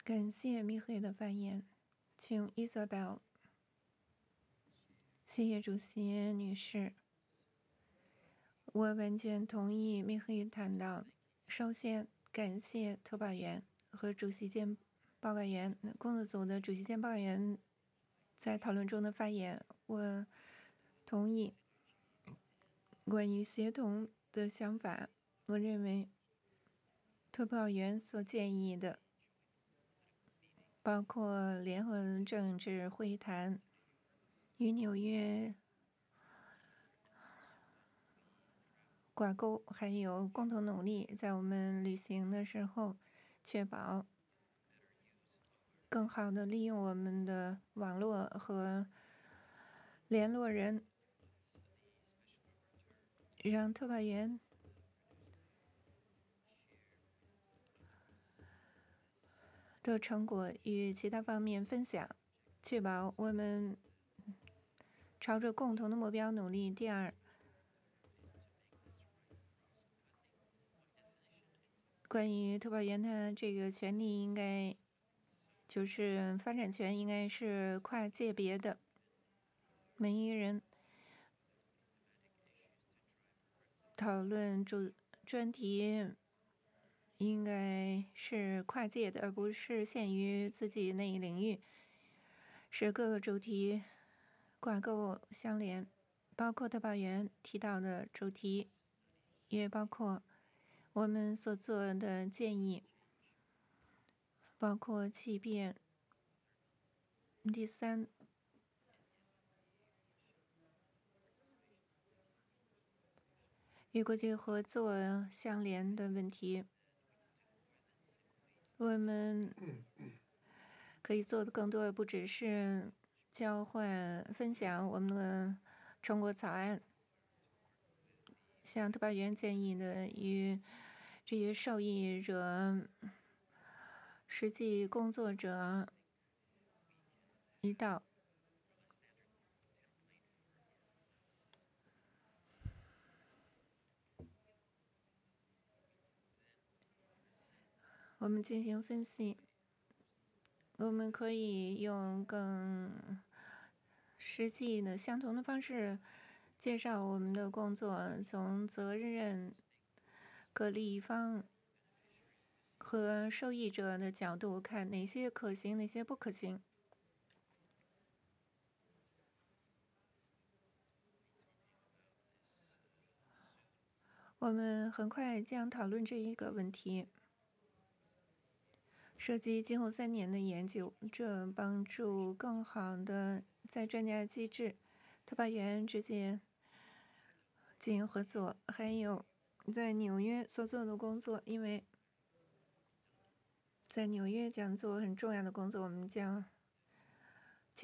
感谢密黑的发言，请 Isabel。谢谢主席女士，我完全同意密黑谈到。首先，感谢特派员和主席兼报告员工作组的主席兼报告员在讨论中的发言。我同意关于协同的想法。我认为特派员所建议的，包括联合政治会谈与纽约挂钩，还有共同努力，在我们旅行的时候，确保更好的利用我们的网络和联络人，让特派员的成果与其他方面分享，确保我们朝着共同的目标努力。第二，关于特派员他这个权利应该就是发展权应该是跨界别的，每一个人讨论专题应该是跨界的，而不是限于自己那一领域，使各个主题挂钩相连，包括特派员提到的主题，也包括我们所做的建议，包括欺骗。第三，与国际合作相连的问题，我们可以做的更多，不只是交换分享我们的成果草案，像特派员建议的与这些受益者、实际工作者一道。我们进行分析，我们可以用更实际的相同的方式介绍我们的工作，从责任各利益方和受益者的角度看哪些可行，哪些不可行。我们很快将讨论这一个问题，涉及今后3年的研究，这帮助更好的在专家机制、特派员之间进行合作，还有在纽约所做的工作，因为在纽约将做很重要的工作，我们将